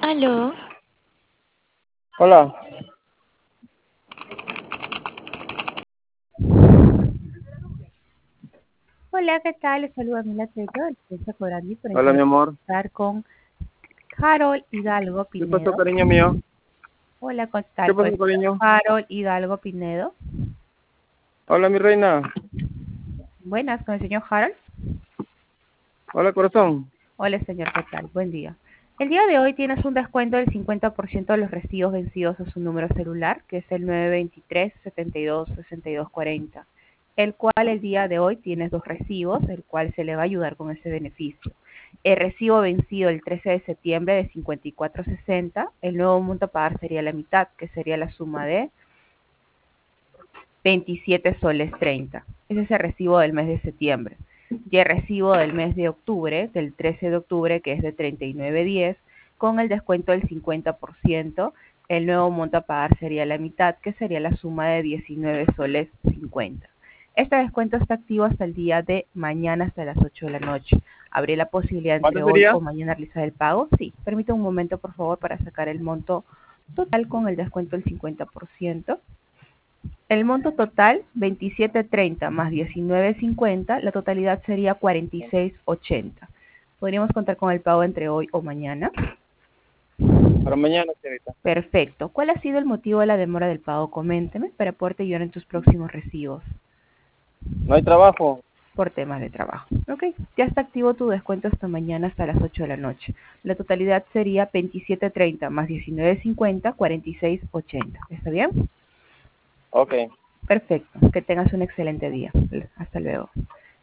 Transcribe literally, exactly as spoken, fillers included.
Aló, Hola, Hola, ¿qué tal? Les saluda Mila Tello, el Ciencia Corandi, por hola mi amor. estar con Harold Hidalgo ¿Qué pasó, Pinedo. cariño mío? Hola, ¿qué ¿Qué tal? Con pasó, cariño? Harold Hidalgo Pinedo. Hola, mi reina. Buenas, con el señor Harold. Hola, corazón. Hola, señor, ¿qué tal? Buen día. El día de hoy tienes un descuento del cincuenta por ciento de los recibos vencidos a su número celular, que es el nueve dos tres, setenta y dos, sesenta y dos cuarenta, el cual el día de hoy tienes dos recibos, el cual se le va a ayudar con ese beneficio. El recibo vencido el trece de septiembre de cincuenta y cuatro sesenta, el nuevo monto a pagar sería la mitad, que sería la suma de veintisiete soles treinta. Ese es el recibo del mes de septiembre. Y el recibo del mes de octubre, del trece de octubre, que es de treinta y nueve diez, con el descuento del cincuenta por ciento, el nuevo monto a pagar sería la mitad, que sería la suma de diecinueve soles cincuenta. Este descuento está activo hasta el día de mañana, hasta las ocho de la noche. ¿Habría la posibilidad ¿Cuánto entre hoy sería? o mañana realizar el pago? Sí. Permítame un momento, por favor, para sacar el monto total con el descuento del cincuenta por ciento. El monto total, veintisiete treinta más diecinueve cincuenta, la totalidad sería cuarenta y seis ochenta. ¿Podríamos contar con el pago entre hoy o mañana? Para mañana, señorita. Perfecto. ¿Cuál ha sido el motivo de la demora del pago? Coménteme para poderte ayudar en tus próximos recibos ¿No hay trabajo? por temas de trabajo. Ok, ya está activo tu descuento hasta mañana hasta las ocho de la noche. La totalidad sería veintisiete treinta más diecinueve cincuenta, cuarenta y seis ochenta. ¿Está bien? Ok. Perfecto. Que tengas un excelente día. Hasta luego.